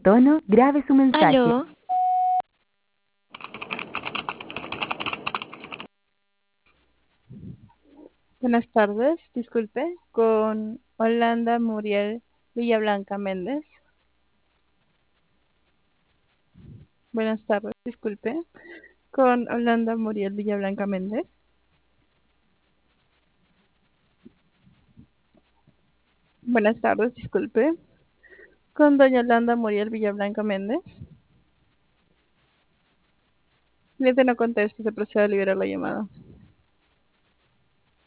tono, grabe su mensaje. Aló, Buenas tardes, disculpe, con Holanda Muriel Villablanca Méndez. Buenas tardes, disculpe, con Holanda Muriel Villablanca Méndez. Buenas tardes, disculpe, con doña Holanda Muriel Villablanca Méndez. Cliente no contesta, se procede a liberar la llamada.